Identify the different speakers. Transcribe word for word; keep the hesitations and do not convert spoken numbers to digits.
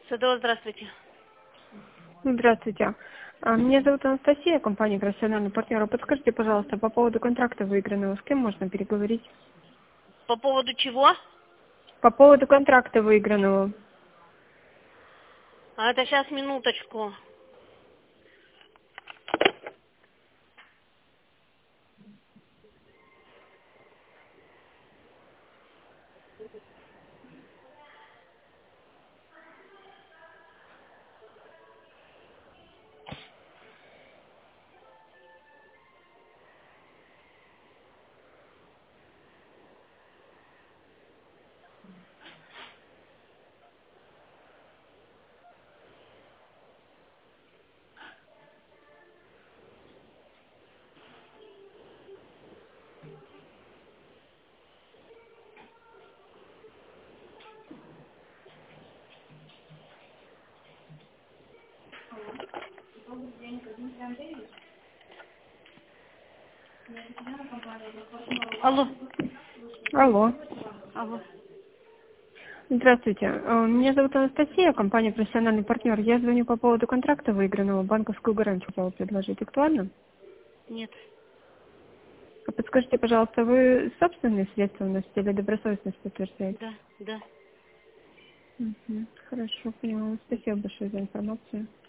Speaker 1: Садова, здравствуйте.
Speaker 2: Здравствуйте. А, Меня зовут Анастасия, компания «Профессиональный партнер». А Подскажите, пожалуйста, по поводу контракта выигранного, с кем можно переговорить?
Speaker 1: По поводу чего?
Speaker 2: По поводу контракта выигранного.
Speaker 1: А это сейчас минуточку. Алло.
Speaker 2: Алло.
Speaker 1: Алло.
Speaker 2: Здравствуйте. А, Меня зовут Анастасия, компания «Профессиональный партнер». Я звоню по поводу контракта выигранного. Банковскую гарантию хотела предложить. Актуально?
Speaker 1: Нет.
Speaker 2: А Подскажите, пожалуйста, вы собственные средства вносите или добросовестность подтверждаете?
Speaker 1: Да, да.
Speaker 2: Мгм. Хорошо, поняла. Спасибо большое за информацию.